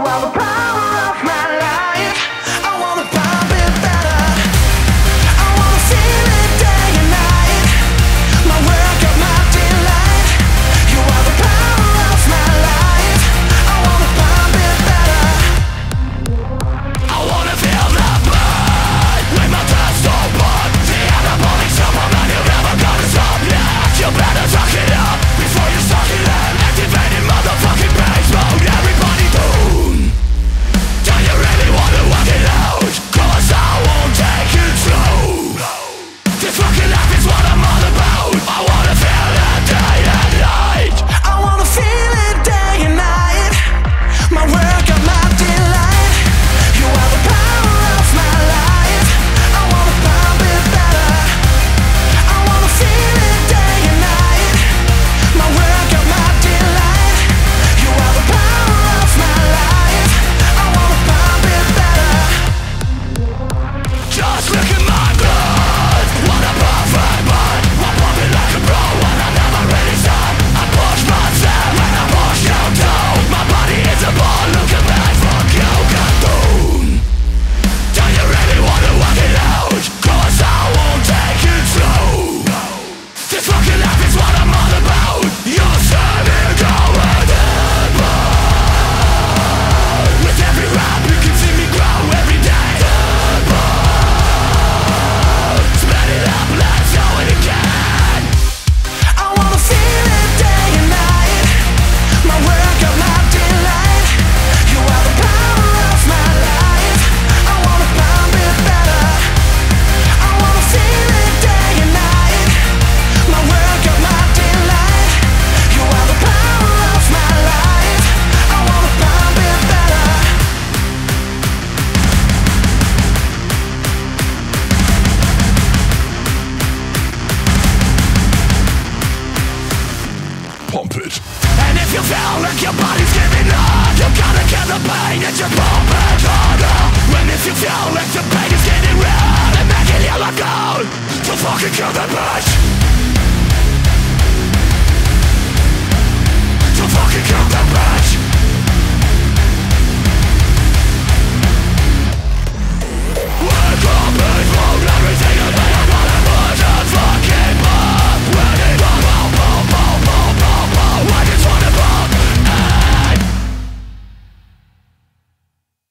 are the power of my life. I wanna pump it better. I wanna feel it day and night. My work of my delight. You are the power of my life. I wanna pump it better. I wanna feel the blood when my thirst open. The anabolic supplement, you're never gonna stop yet. You better suck it up before you suck it up. Activating motherfucking bass mode, everybody boom. Do you really wanna work it out? 'Cause I won't take it slow. This fucking life is what I'm all about. I wanna feel it day and night. I wanna feel it day and night. My work of my delight. You are the power of my life. I wanna pump it better. I wanna feel it day and night. My work of my delight. You are the power of my life. I wanna pump it better. Just look at my blood. What a perfect blood. I pump it like a pro when I never really stop. I push myself and I push you down. My body is a ball, look at me, fuck you, cartoon. Do you really wanna work it out? 'Cause I won't take it slow. This fucking life is what I'm all about. You're standing going in blood. With every rap you can see me grow every day. Split it up, let's do it again. I wanna feel it day and night. My work of my delight. You are the power of my life. I wanna pump it better. I wanna feel it day and night. My work of my delight. You are the power of my life. I wanna pump it better. Pump it. And if you feel like your body's giving up, you gotta kill the pain and just pump it harder. And if you feel like the pain is getting real and making you let go, to fucking kill the bitch.